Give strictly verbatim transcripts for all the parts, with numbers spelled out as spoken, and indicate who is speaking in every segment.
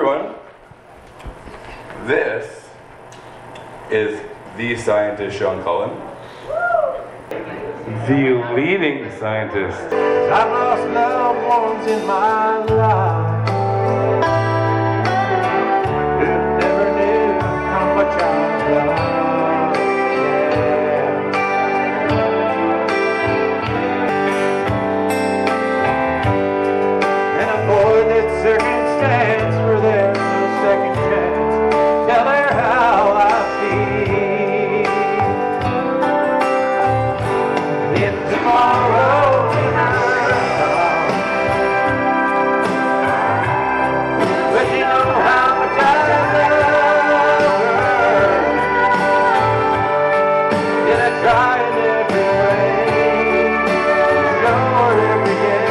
Speaker 1: everyone. This is the scientist Sean Cullen, the leading scientist.
Speaker 2: I've lost loved ones in my life who never knew how much I loved. Circumstance where there's no second chance. Tell her how I feel. If tomorrow night, but you know how much I love her. Did I try in every way to show her every day?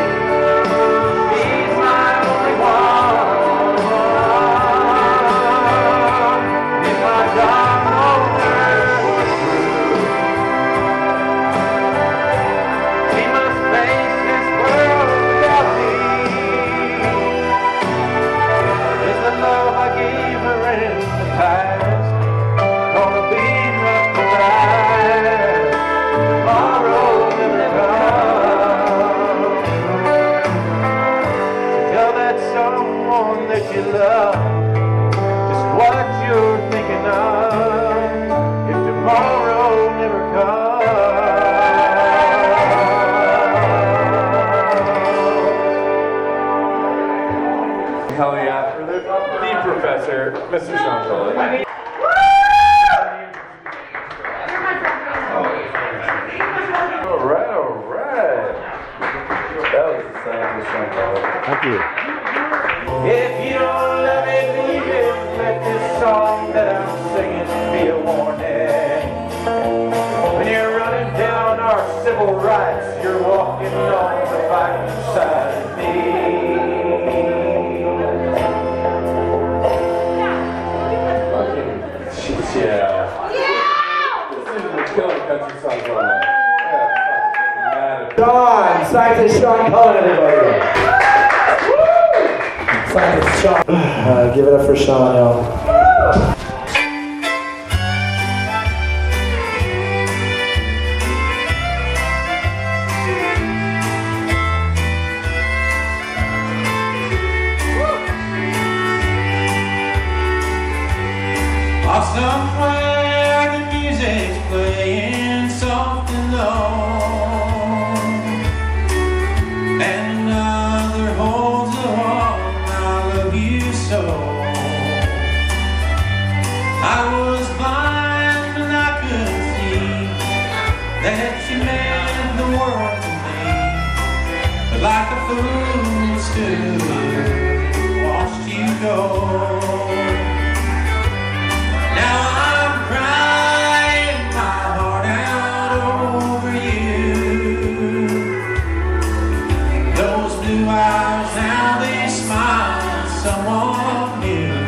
Speaker 2: That you love, just what you're thinking of, if tomorrow never comes.
Speaker 1: Hell yeah, for the, the professor, Mister Sean Cullen. Alright, alright. That was the scientist Sean Cullen.
Speaker 3: Thank you.
Speaker 2: If you don't love it, leave it. Let this song that I'm singing be a warning. When you're running down our civil rights, you're walking on the fighting side of me.
Speaker 1: Yeah. Yeah. This is the killing country song going on. Yeah,
Speaker 3: Sean, scientist Sean Cullen, everybody. Scientist Sean. Uh, give it up for Sean, y'all.
Speaker 2: Oh, somewhere the music's playing soft and low, and another holds the wall. I love you so. I was blind and I couldn't see that you meant the world to me, but like a fool stood, watched you go. Now I'm crying my heart out over you. Those blue eyes, now they smile at someone new.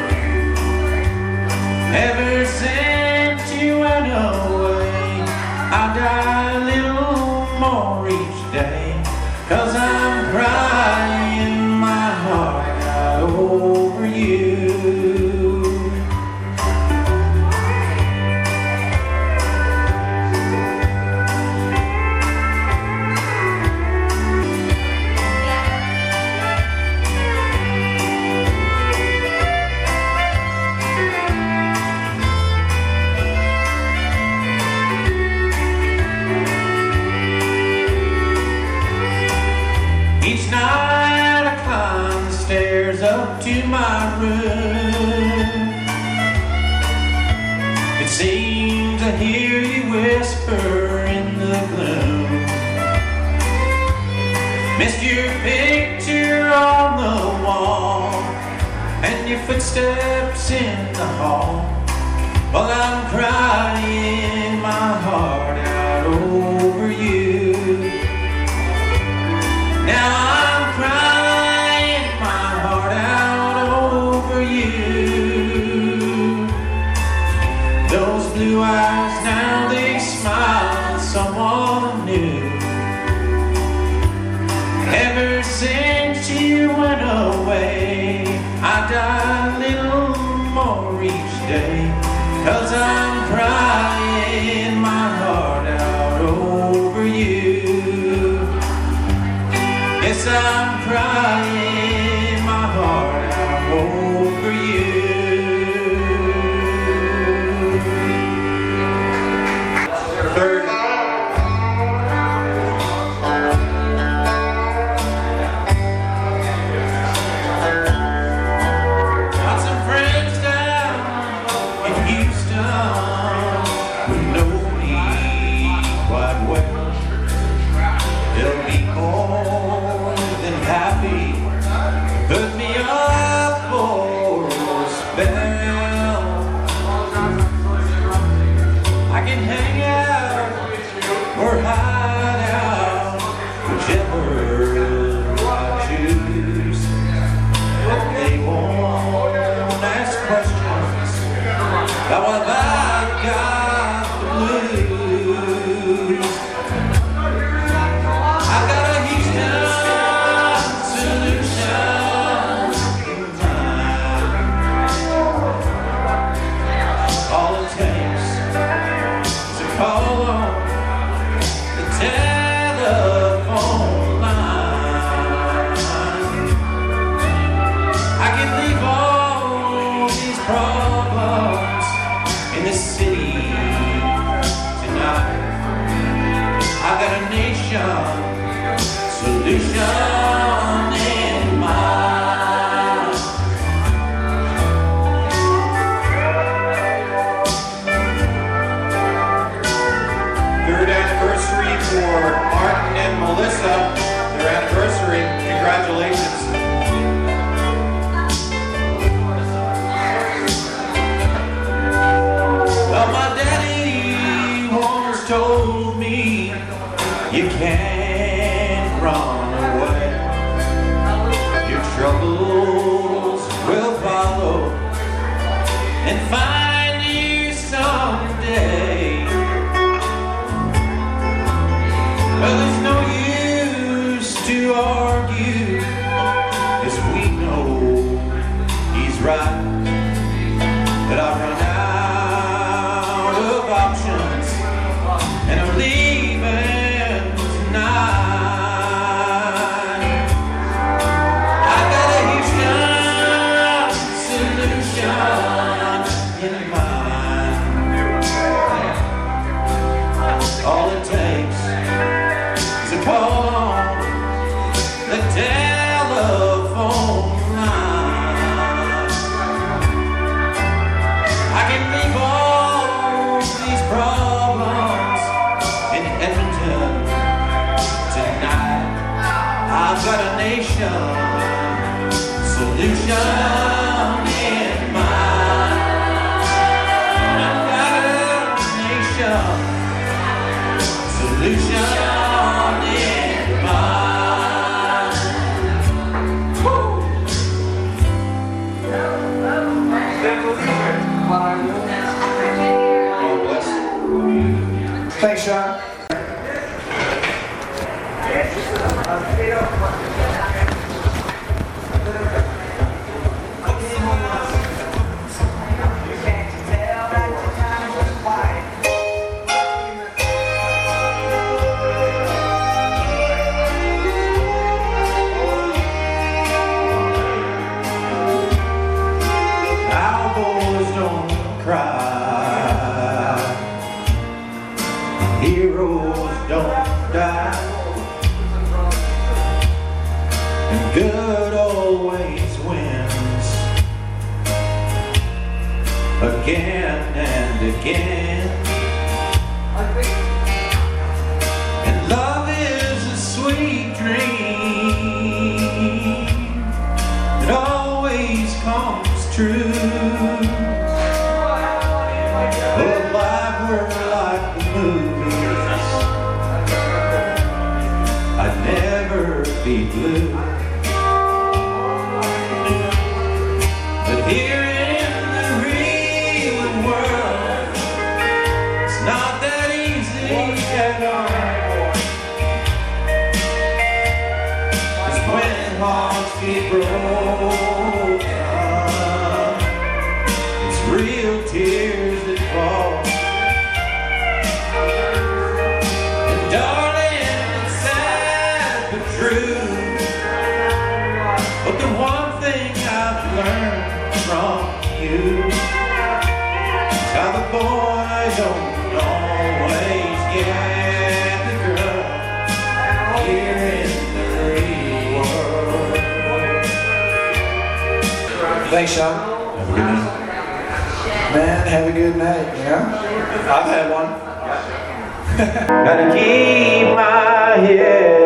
Speaker 2: Ever since you went away, I die a little more each day, 'cause I'm crying my heart out over you. Each night I climb the stairs up to my room. It seems I hear you whisper in the gloom. Missed your picture on the wall and your footsteps in the hall. While I'm crying my heart out over you. Now I'm crying my heart out over you. Those blue eyes, now they smile at someone new. Ever since you went away, I die a little more each day, 'cause I'm crying my heart out over you. Yes, I'm crying my heart out over you. Third. Got some friends down in Houston who know me quite well. They'll be more than happy to put me up for a spell. I can hang out or hide out, whichever I choose. But they won't ask questions about what I've got to lose. I've got a Houston solution in mind. All it takes is a call on the telephone line. I can leave all these problems in the city tonight. I've got a nation solution in mind. Third anniversary for Martin and Melissa. Their anniversary. Congratulations. Well, my daddy once told me you can't run away. Your troubles will follow and find you someday. Well, there's no use to argue, 'cause we know he's right. That I've run out of options and I'm leaving tonight. I got a Houston solution in mind. All it takes is a call on the telephone line. I can leave all these problems in Edmonton tonight. I've got a nation solution in mind. I've got a nation solution in mind. Woo! God bless.
Speaker 3: Thanks, Sean.
Speaker 2: Cowboys don't cry, heroes don't die, and good always wins again and again. And love is a sweet dream, it always comes true. But life were like the movies, I'd never be blue. But here in the real world, it's not that easy at all. 'Cause when hearts get broken,
Speaker 3: learned from you is how the boy don't always get the girl here in the real world. Thanks, Sean.
Speaker 1: Have a good night.
Speaker 3: Man, have a good night, you know? I've had one.
Speaker 2: Gotta keep my head